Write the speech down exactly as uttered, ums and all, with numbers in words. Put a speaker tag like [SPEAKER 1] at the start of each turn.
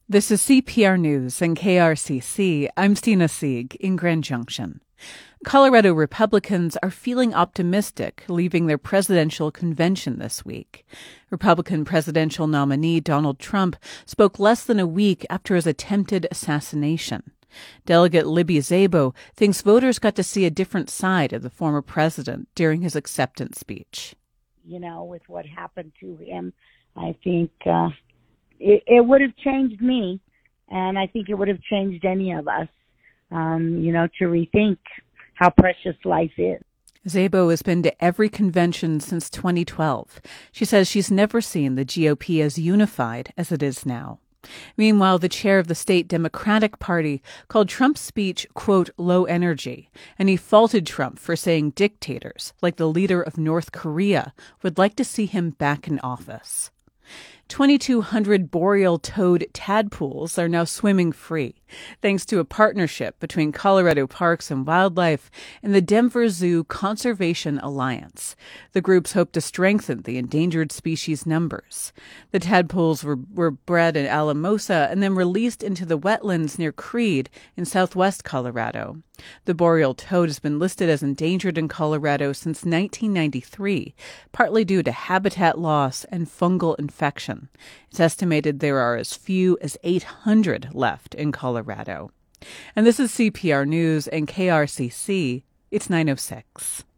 [SPEAKER 1] This is C P R News and K R C C. I'm Stina Sieg in Grand Junction. Colorado Republicans are feeling optimistic leaving their presidential convention this week. Republican presidential nominee Donald Trump spoke less than a week after his attempted assassination. Delegate Libby Szabo thinks voters got to see a different side of the former president during his acceptance speech.
[SPEAKER 2] You know, with what happened to him, I think uh, it, it would have changed me, and I think it would have changed any of us, um, you know, to rethink how precious life is.
[SPEAKER 1] Szabo has been to every convention since twenty twelve. She says she's never seen the G O P as unified as it is now. Meanwhile, the chair of the state Democratic Party called Trump's speech, quote, low energy, and he faulted Trump for saying dictators, like the leader of North Korea, would like to see him back in office. twenty-two hundred boreal toad tadpoles are now swimming free, thanks to a partnership between Colorado Parks and Wildlife and the Denver Zoo Conservation Alliance. The groups hope to strengthen the endangered species numbers. The tadpoles were, were bred in Alamosa and then released into the wetlands near Creede in southwest Colorado. The boreal toad has been listed as endangered in Colorado since nineteen ninety-three, partly due to habitat loss and fungal infection. It's estimated there are as few as eight hundred left in Colorado. And this is C P R News and K R C C. It's nine oh six.